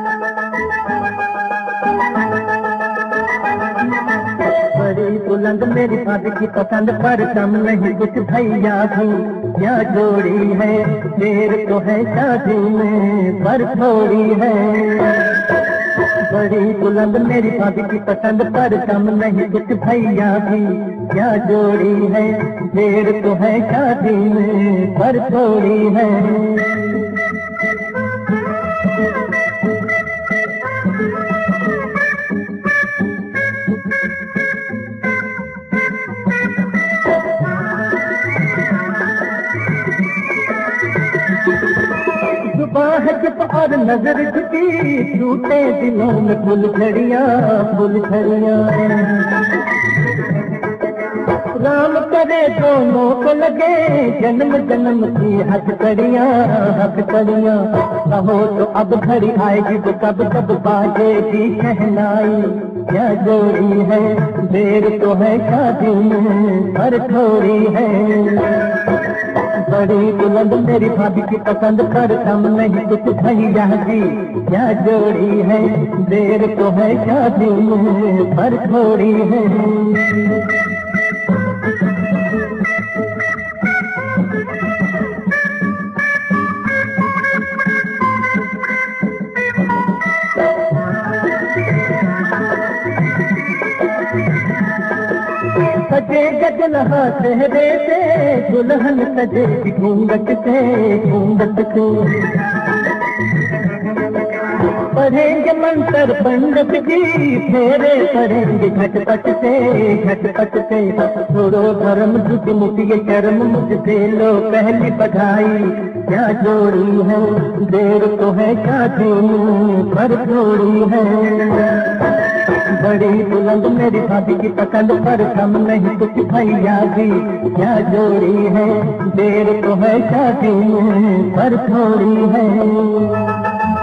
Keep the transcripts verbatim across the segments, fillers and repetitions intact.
बड़ी बुलंद मेरी भाभी की पसंद पर कम नहीं कुछ भैया भी, क्या जोड़ी है देर तो है शादी में पर थोड़ी है। बड़ी बुलंद मेरी भाभी की पसंद पर कम नहीं कुछ भैया भी, क्या जोड़ी है देर तो है शादी में पर थोड़ी है। सुबह जब और नजर झुकी टूटे दिलों में फूल झड़ियाँ फूल झड़ियाँ। राम करे दोनों को लगे जन्म जन्म की हथकड़ियाँ हथकड़ियाँ। कहो तो अब घड़ी आएगी तो कब कब बाजेगी शहनाई, क्या जोड़ी है देर तो है शादी में पर थोड़ी है। बड़ी बुलंद मेरी भाभी की पसंद पर कम नहीं कुछ भैया जी, क्या जोड़ी है देर तो है शादी में पर थोड़ी है। सजे गजलहा चेहरे से दुल्हन सजे घूंघट से घूंघट से। पढ़ेंगे मंत्र पंडित जी फेरे पढ़ेंगे झटपट से झटपट से। छोड़ो धर्म झुक मुझे कर्म मुझसे लो पहली बधाई, क्या जोड़ी है देर तो है शादी में पर थोड़ी है। बड़ी बुलंद मेरी भाभी की पसंद पर कम नहीं कुछ भैया भी, क्या जोड़ी है देर तो है शादी में पर थोड़ी है।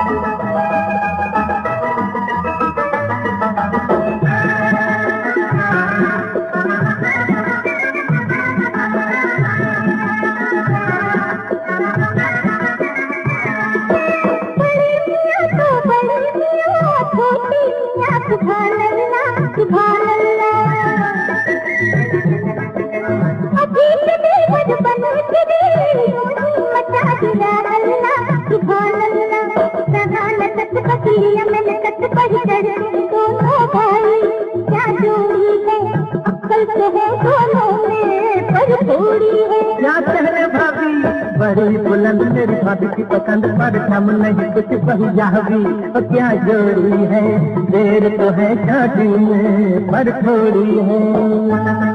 क्या कहने भाभी बड़ी बुलंद मेरी भाभी की पसंद पर कम नहीं कुछ भैया भी, क्या जोड़ी है देर तो है शादी में पर थोड़ी है।